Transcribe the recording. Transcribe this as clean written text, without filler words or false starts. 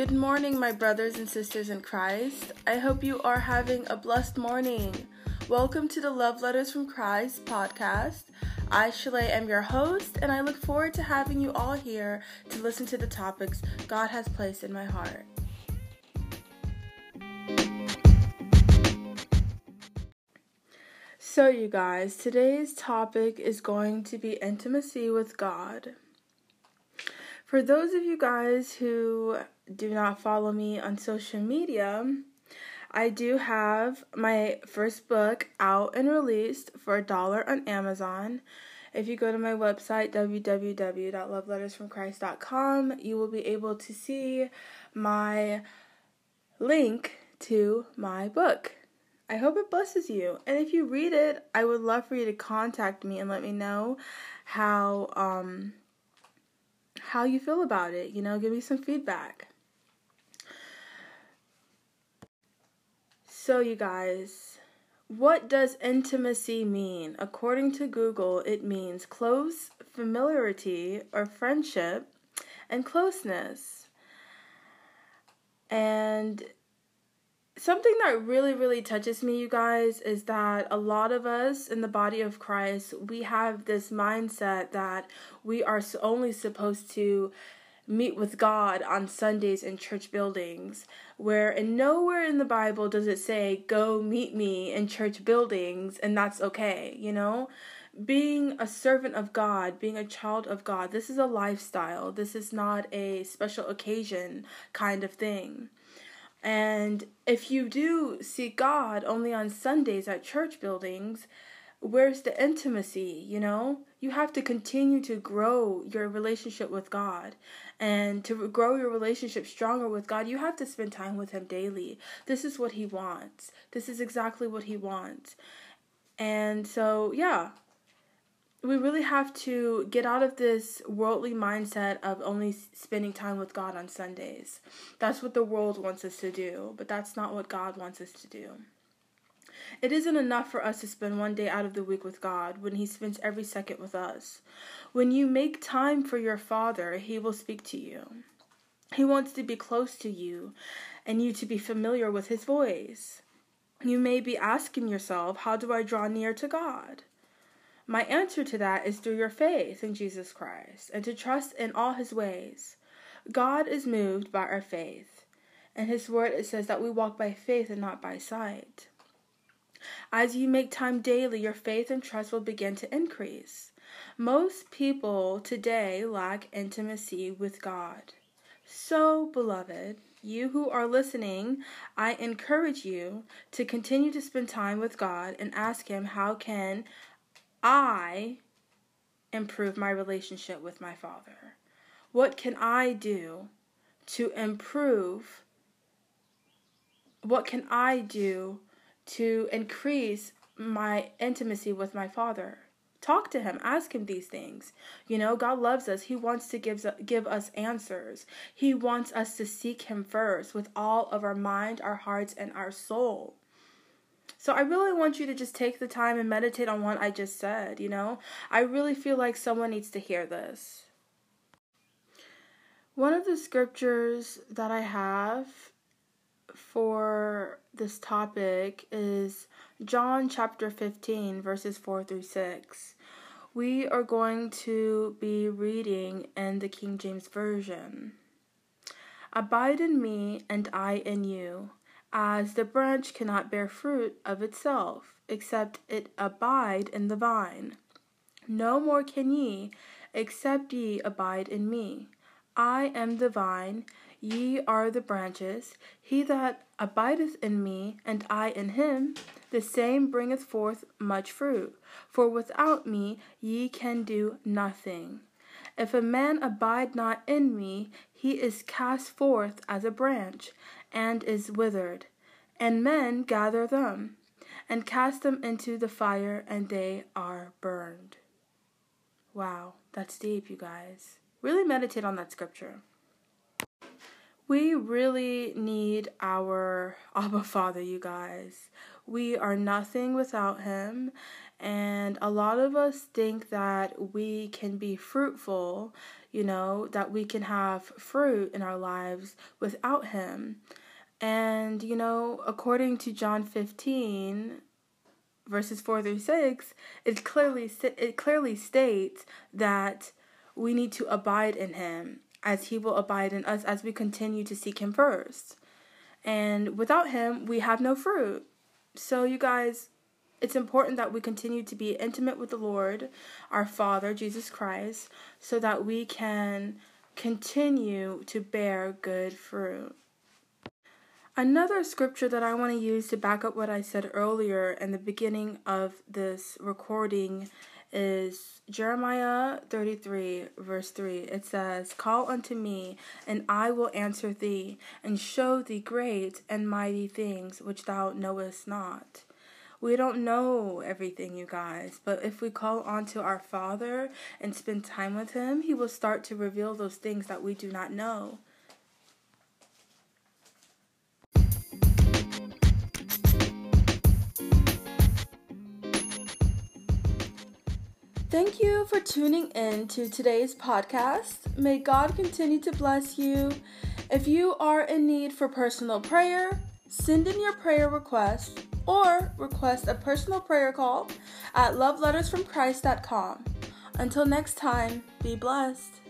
Good morning, my brothers and sisters in Christ. I hope you are having a blessed morning. Welcome to the Love Letters from Christ podcast. I, Shalay, am your host, and I look forward to having you all here to listen to the topics God has placed in my heart. So, you guys, today's topic is going to be intimacy with God. For those of you guys who do not follow me on social media, I do have my first book out and released for $1 on Amazon. If you go to my website, www.lovelettersfromchrist.com, you will be able to see my link to my book. I hope it blesses you. And if you read it, I would love for you to contact me and let me know how you feel about it. Give me some feedback. So, you guys, what does intimacy mean? According to Google, it means close familiarity or friendship and closeness. And something that really touches me, you guys, is that a lot of us in the body of Christ, we have this mindset that we are only supposed to meet with God on Sundays in church buildings, where nowhere in the Bible does it say, go meet me in church buildings, and that's okay, Being a servant of God, being a child of God, this is a lifestyle. This is not a special occasion kind of thing. And if you do see God only on Sundays at church buildings, where's the intimacy, You have to continue to grow your relationship with God. And to grow your relationship stronger with God, you have to spend time with Him daily. This is what He wants. This is exactly what He wants. And so, we really have to get out of this worldly mindset of only spending time with God on Sundays. That's what the world wants us to do, but that's not what God wants us to do. It isn't enough for us to spend one day out of the week with God when He spends every second with us. When you make time for your Father, He will speak to you. He wants to be close to you and you to be familiar with His voice. You may be asking yourself, how do I draw near to God? My answer to that is through your faith in Jesus Christ and to trust in all His ways. God is moved by our faith. In His word, it says that we walk by faith and not by sight. As you make time daily, your faith and trust will begin to increase. Most people today lack intimacy with God. So, beloved, you who are listening, I encourage you to continue to spend time with God and ask Him, how can I improve my relationship with my Father? What can I do to improve? What can I do to increase my intimacy with my Father? Talk to Him. Ask Him these things. God loves us. He wants to give us answers. He wants us to seek Him first with all of our mind, our hearts, and our soul. So I really want you to just take the time and meditate on what I just said, I really feel like someone needs to hear this. One of the scriptures that I have for this topic is John chapter 15, verses 4 through 6. We are going to be reading in the King James Version. Abide in me, and I in you, as the branch cannot bear fruit of itself, except it abide in the vine. No more can ye, except ye abide in me. I am the vine, ye are the branches. He that abideth in me, and I in him, the same bringeth forth much fruit. For without me ye can do nothing. If a man abide not in me, he is cast forth as a branch, and is withered. And men gather them, and cast them into the fire, and they are burned. Wow, that's deep, you guys. Really meditate on that scripture. We really need our Abba Father, you guys. We are nothing without Him, and a lot of us think that we can be fruitful that we can have fruit in our lives without him. And, according to John 15, verses 4-6, it clearly states that we need to abide in him as he will abide in us as we continue to seek him first. And without him, we have no fruit. So you guys, it's important that we continue to be intimate with the Lord, our Father, Jesus Christ, so that we can continue to bear good fruit. Another scripture that I want to use to back up what I said earlier in the beginning of this recording is Jeremiah 33, verse 3. It says, "Call unto me, and I will answer thee, and show thee great and mighty things which thou knowest not." We don't know everything, you guys, but if we call onto our Father and spend time with him, he will start to reveal those things that we do not know. Thank you for tuning in to today's podcast. May God continue to bless you. If you are in need for personal prayer, send in your prayer request or request a personal prayer call at lovelettersfromchrist.com. Until next time, be blessed.